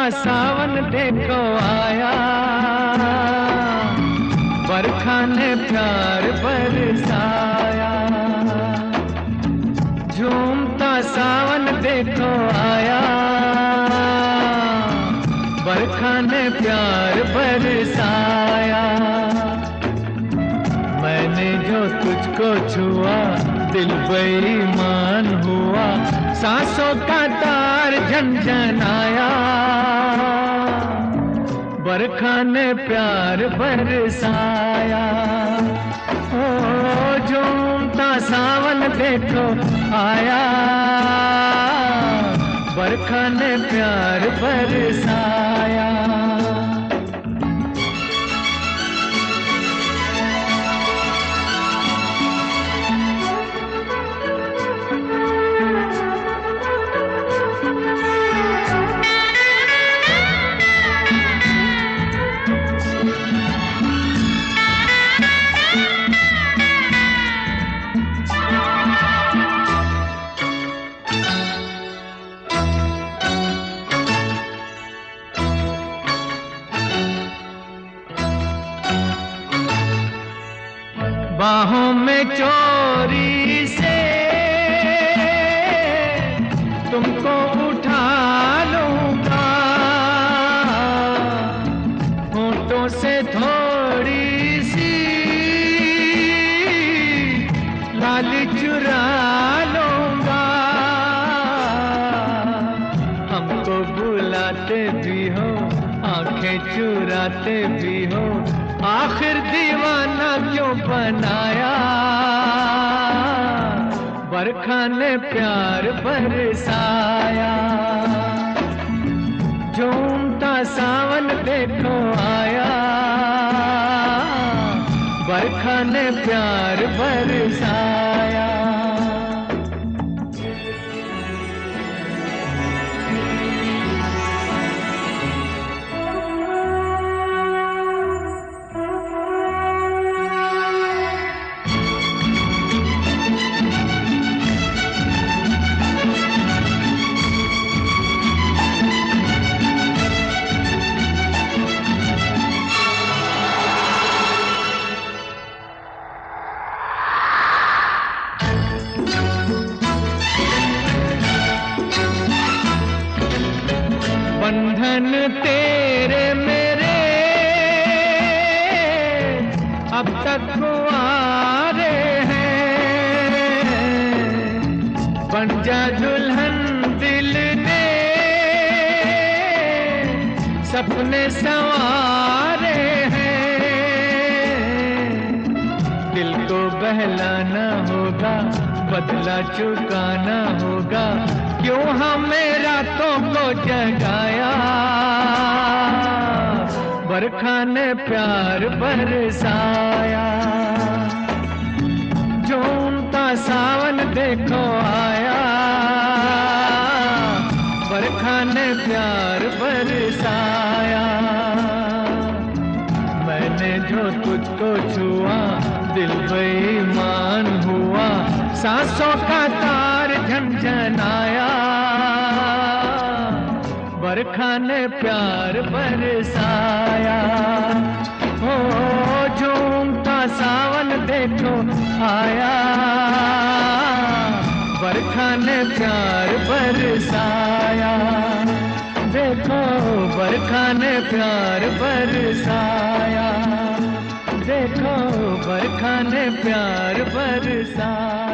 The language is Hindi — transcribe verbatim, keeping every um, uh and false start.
सावन देखो आया, बरखा ने प्यार बरसाया। झूमता सावन देखो आया, बरखा ने प्यार बरसाया। मैंने जो तुझको छुआ दिल बेईमान हुआ, सांसों का तार झनझनाया। बरखा ने प्यार बरसाया। ओ झूमता सावन देखो आया, बरखा ने प्यार बरसाया। बाहों में चोरी से तुमको उठा लूंगा, होठों से थोड़ी सी लाली चुरा लूंगा। हमको बुलाते भी हो, आंखें चुराते भी हो, आखिर दीवाना क्यों बनाया। बरखा ने प्यार बरसाया। झूमता सावन देखो आया, बरखा ने प्यार बरसाया। बंधन तेरे मेरे अब तक कुंवारे हैं, बन जा दुल्हन दिल ने सपने संवारे हैं। दिल को बहलाना होगा, बदला चुकाना होगा, क्यों हमें रातों को जगाया। बरखा ने प्यार बरसाया। झूमता सावन देखो आया, बरखा ने प्यार बरसाया। मैंने जो तुझको छुआ दिल बेईमान हुआ, सांसों का तार झनझनाया। बरखा ने प्यार बरसाया। हो झूमता सावन देखो आया, बरखा ने प्यार बरसाया। देखो बरखा ने प्यार बरसाया, देखो बरखा ने प्यार बरसाया।